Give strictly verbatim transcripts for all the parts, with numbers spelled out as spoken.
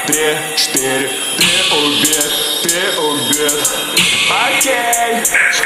три, четыре. Ты убит, ты убит. Окей,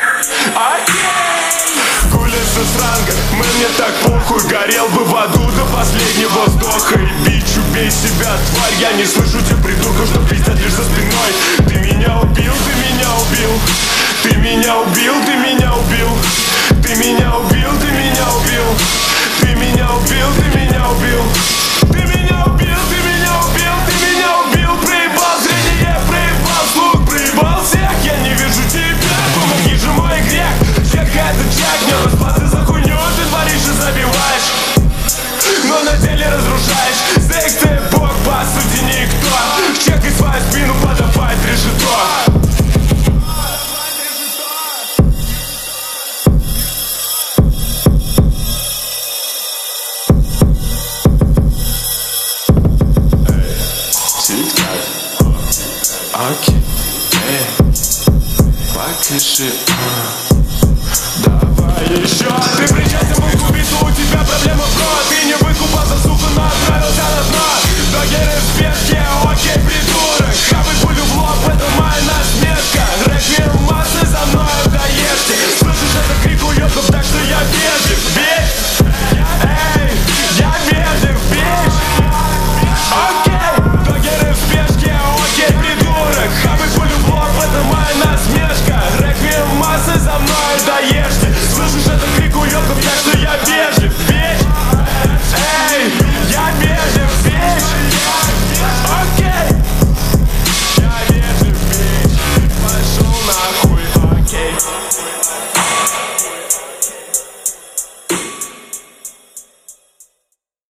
окей. Гуляешь со сранга, мне так похуй. Горел бы в аду до последнего вздоха. И бич, убей себя, тварь. Я не слышу тех придурков, что пиздят лишь за спиной. Ты меня убил, ты меня убил. Ты меня убил, ты меня убил. Ты меня убил, ты меня убил. Ты меня убил, ты меня убил. Ты меня убил, ты меня убил. Ты меня убил, проебал зрение, проебал слух, проебал всех. Я не вижу тебя, помоги же мой грех. Чекай этот чек, не расплаты за хуйню ты творишь и забиваешь, но на деле разрушаешь. Зэк, ты бог, по сути никто. Чекай свою спину, подавай решето. Окей, эй, покажи, а. Давай еще. Ты причастен был к убийству, у тебя проблема в рот. Ты не выкупался, сука, но отправился на дно. Догеры в спешке, окей, придурок. Хавай пулю в лоб, это моя насмешка. Рэп